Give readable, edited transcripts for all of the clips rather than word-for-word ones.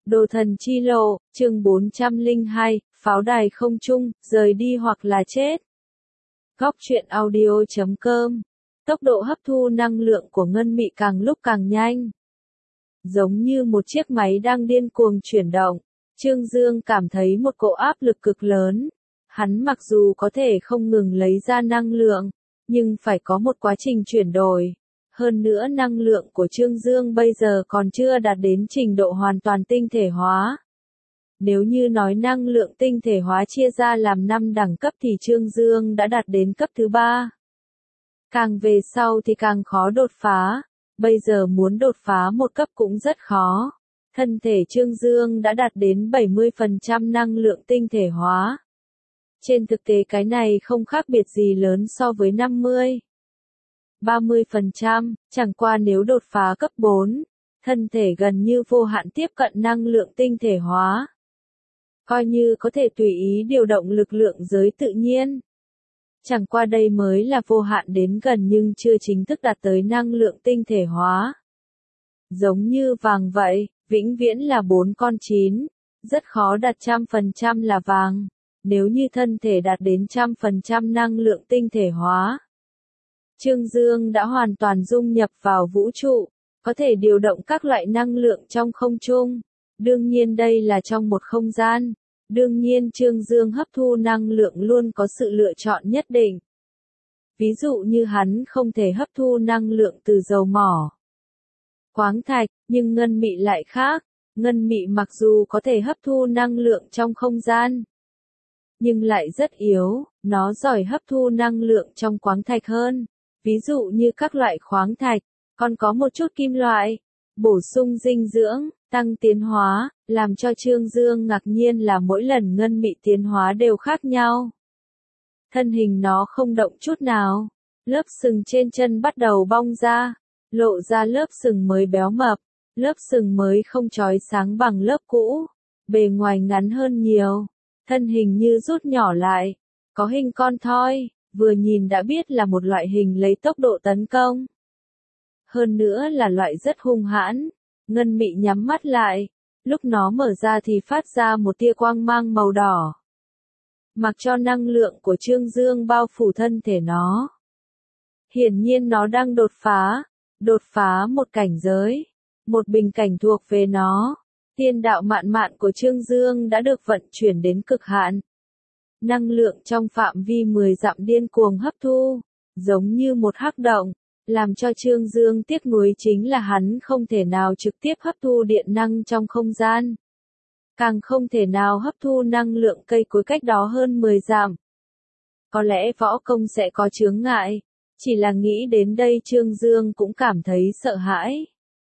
Đồ thần chi lộ, chương 402, pháo đài không trung, rời đi hoặc là chết. Góc truyện audio.com. Tốc độ hấp thu năng lượng của ngân mị càng lúc càng nhanh. Giống như một chiếc máy đang điên cuồng chuyển động, Trương Dương cảm thấy một cỗ áp lực cực lớn. Hắn mặc dù có thể không ngừng lấy ra năng lượng, nhưng phải có một quá trình chuyển đổi. Hơn nữa năng lượng của Trương Dương bây giờ còn chưa đạt đến trình độ hoàn toàn tinh thể hóa. Nếu như nói năng lượng tinh thể hóa chia ra làm 5 đẳng cấp thì Trương Dương đã đạt đến cấp thứ 3. Càng về sau thì càng khó đột phá, bây giờ muốn đột phá một cấp cũng rất khó. Thân thể Trương Dương đã đạt đến 70% năng lượng tinh thể hóa. Trên thực tế cái này không khác biệt gì lớn so với 30%, chẳng qua nếu đột phá cấp 4, thân thể gần như vô hạn tiếp cận năng lượng tinh thể hóa. Coi như có thể tùy ý điều động lực lượng giới tự nhiên. Chẳng qua đây mới là vô hạn đến gần nhưng chưa chính thức đạt tới năng lượng tinh thể hóa. Giống như vàng vậy, vĩnh viễn là 4 con 9, rất khó đạt 100% là vàng, nếu như thân thể đạt đến 100% năng lượng tinh thể hóa. Trương Dương đã hoàn toàn dung nhập vào vũ trụ, có thể điều động các loại năng lượng trong không trung. Đương nhiên đây là trong một không gian. Đương nhiên Trương Dương hấp thu năng lượng luôn có sự lựa chọn nhất định. Ví dụ như hắn không thể hấp thu năng lượng từ dầu mỏ, khoáng thạch, nhưng ngân mị lại khác. Ngân mị mặc dù có thể hấp thu năng lượng trong không gian, nhưng lại rất yếu, nó giỏi hấp thu năng lượng trong khoáng thạch hơn. Ví dụ như các loại khoáng thạch, còn có một chút kim loại, bổ sung dinh dưỡng, tăng tiến hóa, làm cho Trương Dương ngạc nhiên là mỗi lần ngân mị tiến hóa đều khác nhau. Thân hình nó không động chút nào, lớp sừng trên chân bắt đầu bong ra, lộ ra lớp sừng mới béo mập, lớp sừng mới không chói sáng bằng lớp cũ, bề ngoài ngắn hơn nhiều, thân hình như rút nhỏ lại, có hình con thoi, vừa nhìn đã biết là một loại hình lấy tốc độ tấn công. Hơn nữa là loại rất hung hãn. Ngân mị nhắm mắt lại, lúc nó mở ra thì phát ra một tia quang mang màu đỏ. Mặc cho năng lượng của Trương Dương bao phủ thân thể nó. Hiển nhiên nó đang đột phá một cảnh giới, một bình cảnh thuộc về nó. Tiên đạo mạn mạn của Trương Dương đã được vận chuyển đến cực hạn. Năng lượng trong phạm vi 10 dặm điên cuồng hấp thu, giống như một hắc động. Làm cho Trương Dương tiếc nuối chính là hắn không thể nào trực tiếp hấp thu điện năng trong không gian. Càng không thể nào hấp thu năng lượng cây cối cách đó hơn 10 dặm. Có lẽ võ công sẽ có chướng ngại, chỉ là nghĩ đến đây Trương Dương cũng cảm thấy sợ hãi.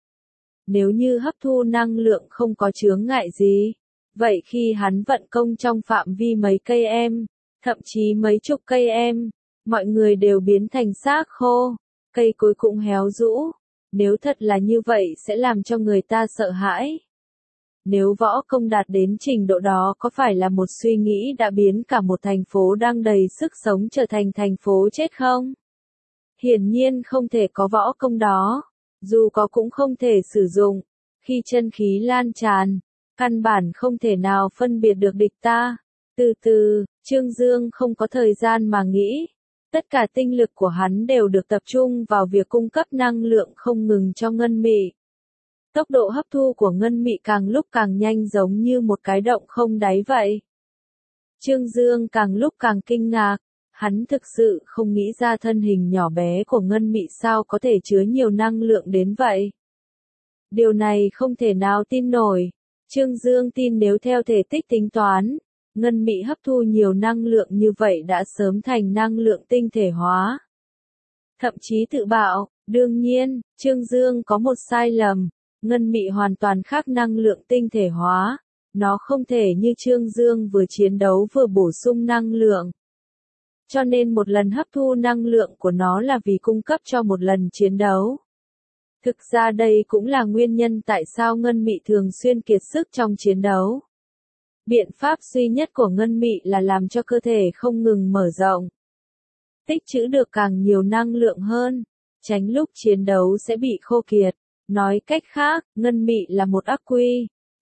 Nếu như hấp thu năng lượng không có chướng ngại gì, vậy khi hắn vận công trong phạm vi mấy cây em, thậm chí mấy chục cây em, mọi người đều biến thành xác khô. Cây cối cũng héo rũ, nếu thật là như vậy sẽ làm cho người ta sợ hãi. Nếu võ công đạt đến trình độ đó có phải là một suy nghĩ đã biến cả một thành phố đang đầy sức sống trở thành thành phố chết không? Hiển nhiên không thể có võ công đó, dù có cũng không thể sử dụng. Khi chân khí lan tràn, căn bản không thể nào phân biệt được địch ta. Từ từ, Trương Dương không có thời gian mà nghĩ. Tất cả tinh lực của hắn đều được tập trung vào việc cung cấp năng lượng không ngừng cho ngân mị. Tốc độ hấp thu của ngân mị càng lúc càng nhanh giống như một cái động không đáy vậy. Trương Dương càng lúc càng kinh ngạc, hắn thực sự không nghĩ ra thân hình nhỏ bé của ngân mị sao có thể chứa nhiều năng lượng đến vậy. Điều này không thể nào tin nổi. Trương Dương tin nếu theo thể tích tính toán, ngân mị hấp thu nhiều năng lượng như vậy đã sớm thành năng lượng tinh thể hóa. Thậm chí tự bạo, đương nhiên, Trương Dương có một sai lầm, ngân mị hoàn toàn khác năng lượng tinh thể hóa, nó không thể như Trương Dương vừa chiến đấu vừa bổ sung năng lượng. Cho nên một lần hấp thu năng lượng của nó là vì cung cấp cho một lần chiến đấu. Thực ra đây cũng là nguyên nhân tại sao ngân mị thường xuyên kiệt sức trong chiến đấu. Biện pháp duy nhất của ngân mị là làm cho cơ thể không ngừng mở rộng, tích trữ được càng nhiều năng lượng hơn, tránh lúc chiến đấu sẽ bị khô kiệt. Nói cách khác, ngân mị là một ắc quy,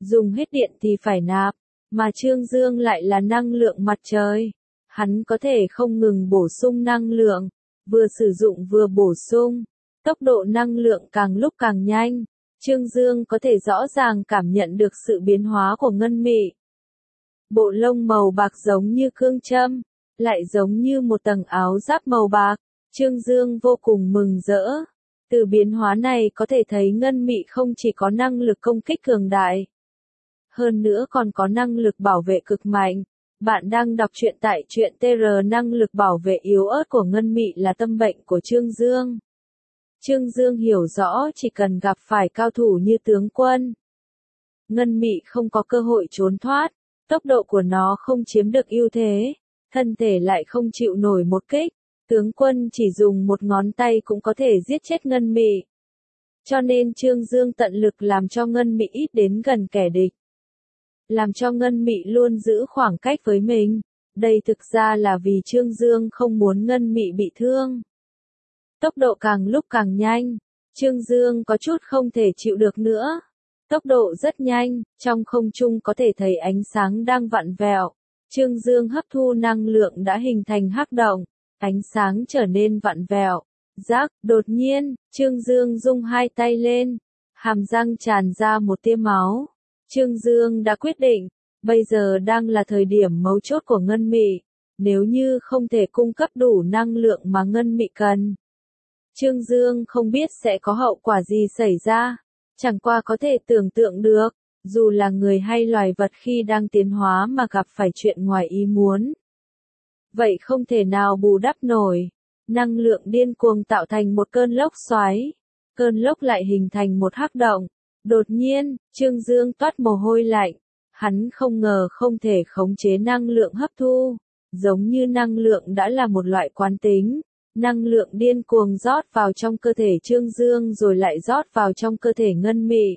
dùng hết điện thì phải nạp, mà Trương Dương lại là năng lượng mặt trời. Hắn có thể không ngừng bổ sung năng lượng, vừa sử dụng vừa bổ sung, tốc độ năng lượng càng lúc càng nhanh. Trương Dương có thể rõ ràng cảm nhận được sự biến hóa của Ngân Mị. Bộ lông màu bạc giống như cương châm, lại giống như một tầng áo giáp màu bạc. Trương Dương vô cùng mừng rỡ. Từ biến hóa này có thể thấy Ngân Mị không chỉ có năng lực công kích cường đại, hơn nữa còn có năng lực bảo vệ cực mạnh. Bạn đang đọc truyện tại truyện TR. Năng lực bảo vệ yếu ớt của Ngân Mị là tâm bệnh của Trương Dương. Trương Dương hiểu rõ chỉ cần gặp phải cao thủ như tướng quân, Ngân Mị không có cơ hội trốn thoát, tốc độ của nó không chiếm được ưu thế, thân thể lại không chịu nổi một kích, tướng quân chỉ dùng một ngón tay cũng có thể giết chết Ngân Mị. Cho nên Trương Dương tận lực làm cho Ngân Mị ít đến gần kẻ địch, làm cho Ngân Mị luôn giữ khoảng cách với mình. Đây thực ra là vì Trương Dương không muốn Ngân Mị bị thương. Tốc độ càng lúc càng nhanh, Trương Dương có chút không thể chịu được nữa. Tốc độ rất nhanh, trong không trung có thể thấy ánh sáng đang vặn vẹo. Trương Dương hấp thu năng lượng đã hình thành hắc động, ánh sáng trở nên vặn vẹo. Rắc, đột nhiên, Trương Dương rung hai tay lên, hàm răng tràn ra một tia máu. Trương Dương đã quyết định, bây giờ đang là thời điểm mấu chốt của Ngân Mị. Nếu như không thể cung cấp đủ năng lượng mà Ngân Mị cần, Trương Dương không biết sẽ có hậu quả gì xảy ra. Chẳng qua có thể tưởng tượng được, dù là người hay loài vật khi đang tiến hóa mà gặp phải chuyện ngoài ý muốn, vậy không thể nào bù đắp nổi. Năng lượng điên cuồng tạo thành một cơn lốc xoáy, cơn lốc lại hình thành một hắc động. Đột nhiên, Trương Dương toát mồ hôi lạnh, hắn không ngờ không thể khống chế năng lượng hấp thu, giống như năng lượng đã là một loại quán tính. Năng lượng điên cuồng rót vào trong cơ thể Trương Dương rồi lại rót vào trong cơ thể Ngân Mị.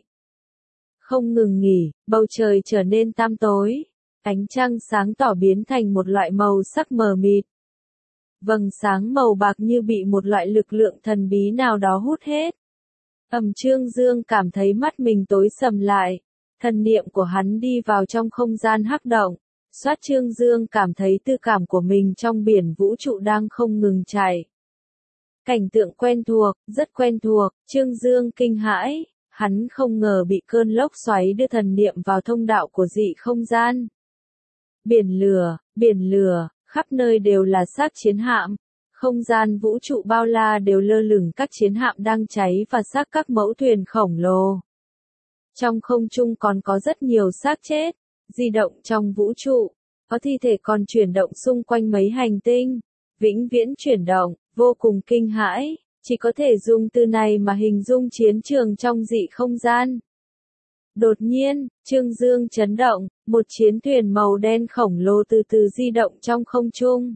Không ngừng nghỉ, bầu trời trở nên tăm tối, ánh trăng sáng tỏ biến thành một loại màu sắc mờ mịt. Vầng sáng màu bạc như bị một loại lực lượng thần bí nào đó hút hết. Trương Dương cảm thấy mắt mình tối sầm lại, thần niệm của hắn đi vào trong không gian hắc động. Soát Trương Dương cảm thấy tư cảm của mình trong biển vũ trụ đang không ngừng chảy. Cảnh tượng quen thuộc, rất quen thuộc, Trương Dương kinh hãi, hắn không ngờ bị cơn lốc xoáy đưa thần niệm vào thông đạo của dị không gian. Biển lửa, khắp nơi đều là xác chiến hạm. Không gian vũ trụ bao la đều lơ lửng các chiến hạm đang cháy và xác các mẫu thuyền khổng lồ. Trong không trung còn có rất nhiều xác chết, di động trong vũ trụ, có thi thể còn chuyển động xung quanh mấy hành tinh, vĩnh viễn chuyển động, vô cùng kinh hãi, chỉ có thể dùng từ này mà hình dung chiến trường trong dị không gian. Đột nhiên, Trương Dương chấn động, một chiến thuyền màu đen khổng lồ từ từ di động trong không trung.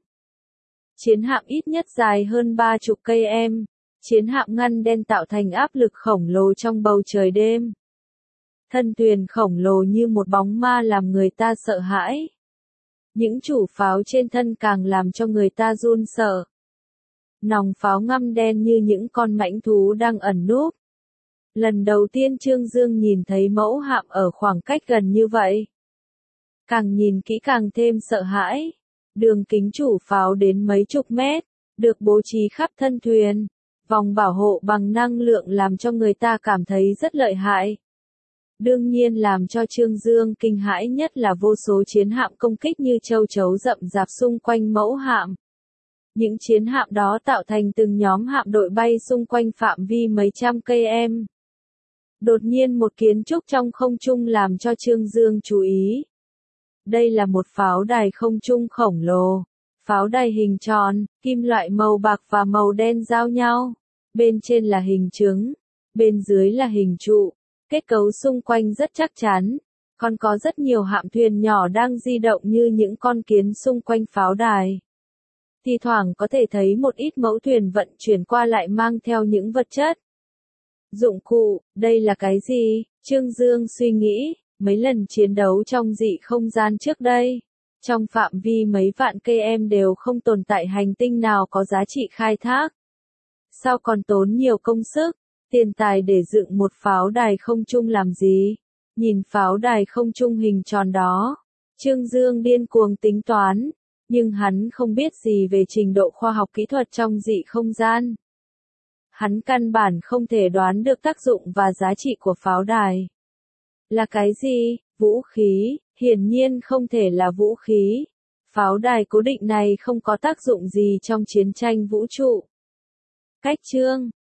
Chiến hạm ít nhất dài hơn 30 km, chiến hạm ngăn đen tạo thành áp lực khổng lồ trong bầu trời đêm. Thân thuyền khổng lồ như một bóng ma làm người ta sợ hãi. Những chủ pháo trên thân càng làm cho người ta run sợ. Nòng pháo ngăm đen như những con mãnh thú đang ẩn núp. Lần đầu tiên Trương Dương nhìn thấy mẫu hạm ở khoảng cách gần như vậy. Càng nhìn kỹ càng thêm sợ hãi. Đường kính chủ pháo đến mấy chục mét, được bố trí khắp thân thuyền. Vòng bảo hộ bằng năng lượng làm cho người ta cảm thấy rất lợi hại. Đương nhiên làm cho Trương Dương kinh hãi nhất là vô số chiến hạm công kích như châu chấu rậm rạp xung quanh mẫu hạm. Những chiến hạm đó tạo thành từng nhóm hạm đội bay xung quanh phạm vi mấy trăm km. Đột nhiên một kiến trúc trong không trung làm cho Trương Dương chú ý. Đây là một pháo đài không trung khổng lồ. Pháo đài hình tròn, kim loại màu bạc và màu đen giao nhau. Bên trên là hình trứng, bên dưới là hình trụ. Kết cấu xung quanh rất chắc chắn. Còn có rất nhiều hạm thuyền nhỏ đang di động như những con kiến xung quanh pháo đài. Thì thoảng có thể thấy một ít mẫu thuyền vận chuyển qua lại mang theo những vật chất. Dụng cụ, đây là cái gì? Trương Dương suy nghĩ, mấy lần chiến đấu trong dị không gian trước đây. Trong phạm vi mấy vạn km đều không tồn tại hành tinh nào có giá trị khai thác. Sao còn tốn nhiều công sức, tiền tài để dựng một pháo đài không trung làm gì? Nhìn pháo đài không trung hình tròn đó, Trương Dương điên cuồng tính toán, nhưng hắn không biết gì về trình độ khoa học kỹ thuật trong dị không gian. Hắn căn bản không thể đoán được tác dụng và giá trị của pháo đài. Là cái gì? Vũ khí, hiển nhiên không thể là vũ khí. Pháo đài cố định này không có tác dụng gì trong chiến tranh vũ trụ. Cách chương